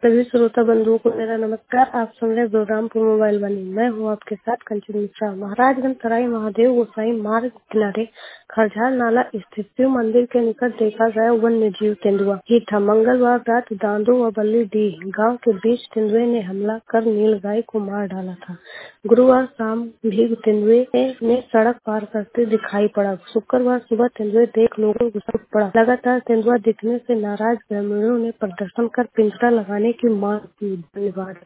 सभी श्रोता बंधुओं को मेरा नमस्कार। आप सुन रहे बलरामपुर मोबाइल वाणी। मैं हूँ आपके साथ कंचन मिश्रा। महाराजगंज सराय महादेव गोसाई मार्ग किनारे खरझार नाला स्थित शिव मंदिर के निकट देखा गया वन्य जीव तेंदुआ ही था। मंगलवार रात दांदो व बल्ली डी गांव के बीच तेंदुए ने हमला कर नीलगाय को मार डाला था। गुरुवार शाम भी तेंदुए ने सड़क पार करते दिखाई पड़ा। शुक्रवार सुबह तेंदुए देख लोगों को गुस्सा पड़ा। लगातार तेंदुआ दिखने से नाराज ग्रामीणों ने प्रदर्शन कर पिंजरा लगाने की मांग की। धन्यवाद।